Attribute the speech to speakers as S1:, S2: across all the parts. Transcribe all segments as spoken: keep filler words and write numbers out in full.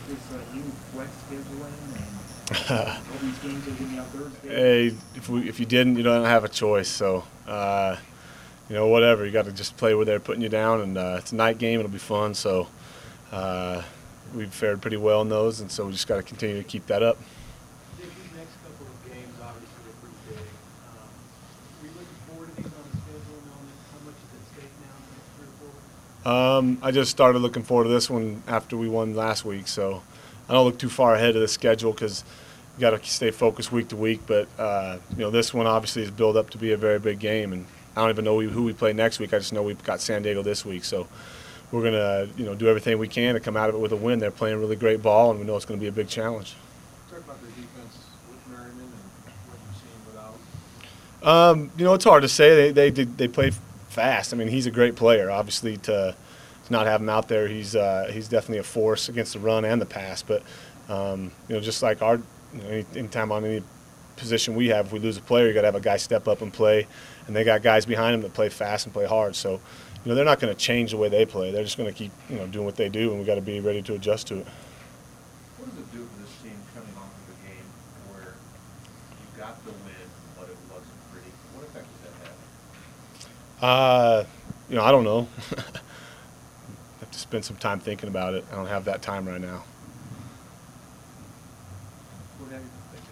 S1: this uh, new flex scheduling and all these games are going to be on Thursday?
S2: Hey, if we if you didn't, you don't have a choice. So, uh, you know, whatever. You got to just play where they're putting you down, and uh, it's a night game. It'll be fun. So, uh, we've fared pretty well in those, and so we just got to continue to keep that up.
S3: Dick, these next couple of games, obviously, are pretty big. Um, are you looking forward to these on the schedule, knowing how much is at stake now in the next three or four weeks?
S2: Um, I just started looking forward to this one after we won last week, so I don't look too far ahead of the schedule because you got to stay focused week to week. But uh, you know, this one obviously is built up to be a very big game, and I don't even know who we play next week. I just know we've got San Diego this week, so we're gonna you know do everything we can to come out of it with a win. They're playing really great ball, and we know it's going to be a big challenge.
S3: Talk about their defense with Merriman and what you've seen without.
S2: Um, you know, it's hard to say. They they did, they play fast. I mean, he's a great player. Obviously, to, to not have him out there, he's uh, he's definitely a force against the run and the pass. But um, you know, just like our you know, any, anytime on any position we have, if we lose a player, you got to have a guy step up and play. And they got guys behind him that play fast and play hard. So you know, they're not going to change the way they play. They're just going to keep you know doing what they do, and we got to be ready to adjust to it.
S4: What does it do for this team coming off of a game where you got the win, but it wasn't pretty? What effect does that have?
S2: Uh, you know, I don't know. I have to spend some time thinking about it. I don't have that time right now.
S3: What have you been thinking?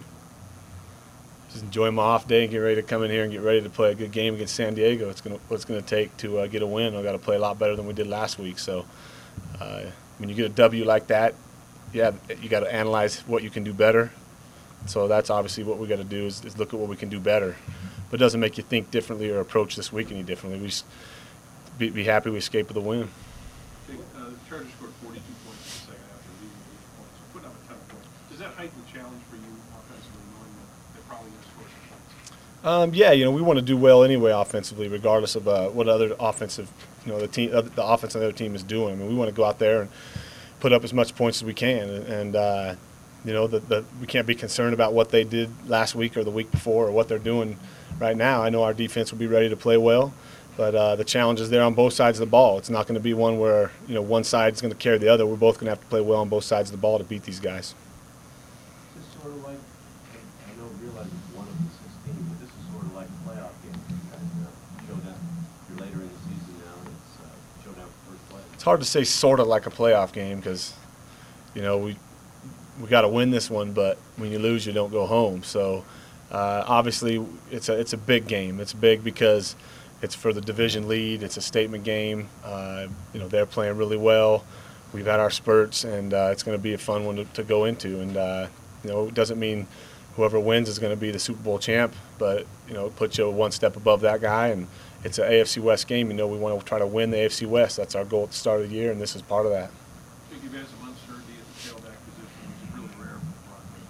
S2: Just enjoy my off day and get ready to come in here and get ready to play a good game against San Diego. It's gonna what it's gonna take to uh, get a win. We've got to play a lot better than we did last week. So uh, when you get a W like that, yeah, you got to analyze what you can do better. So that's obviously what we got to do is, is look at what we can do better. But it doesn't make you think differently or approach this week any differently. We just be, be happy we escaped with a win.
S5: Okay, uh, the Chargers scored forty-two points in the second half. They're leading eight points. So putting up a ton of points. Does that heighten the challenge for you offensively, knowing that they're probably going to score some points?
S2: Um, yeah, you know, we want to do well anyway offensively, regardless of uh, what other offensive, you know, the team, uh, the offense on the other team is doing. I mean, we want to go out there and put up as much points as we can, and, and uh, you know, the, the, we can't be concerned about what they did last week or the week before or what they're doing right now. I know our defense will be ready to play well, but uh, the challenge is there on both sides of the ball. It's not going to be one where you know one side is going to carry the other. We're both going to have to play well on both sides of the ball to beat these guys.
S6: This is sort of like, I I don't realize it's one of the sixteen, but this is sort of like a playoff game. You guys uh, showed up. You're later in the season now, and it's uh, showdown for first place.
S2: It's hard to say sort of like a playoff game because, you know, we we got to win this one, but when you lose, you don't go home. So uh, obviously, it's a it's a big game. It's big because it's for the division lead. It's a statement game. Uh, you know, they're playing really well. We've had our spurts, and uh, it's going to be a fun one to, to go into. And uh, you know, it doesn't mean whoever wins is going to be the Super Bowl champ, but you know, it puts you one step above that guy. And it's an A F C West game. You know, we want to try to win the A F C West. That's our goal at the start of the year, and this is part of that.
S5: I think you've had some uncertainty at the tailback position, which is really rare for the Broncos.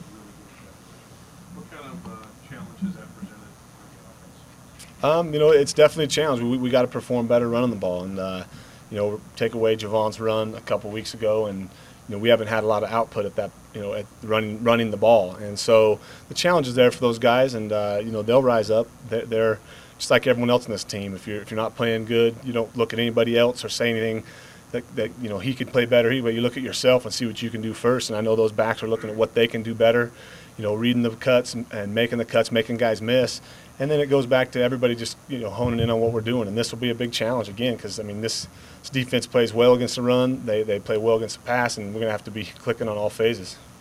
S5: You guys are really good at that position. What kind of uh, challenge has that presented for the offense?
S2: Um, you know, it's definitely a challenge. We we got to perform better running the ball, and uh, you know, take away Javon's run a couple weeks ago, and you know, we haven't had a lot of output at that, you know, at running running the ball, and so the challenge is there for those guys, and uh, you know, they'll rise up. They're, they're just like everyone else in this team. If you're if you're not playing good, you don't look at anybody else or say anything that, that you know he could play better. He, but you look at yourself and see what you can do first. And I know those backs are looking at what they can do better. You know, reading the cuts and, and making the cuts, making guys miss. And then it goes back to everybody just you know honing in on what we're doing. And this will be a big challenge again because I mean this, this defense plays well against the run. They they play well against the pass, and we're gonna have to be clicking on all phases.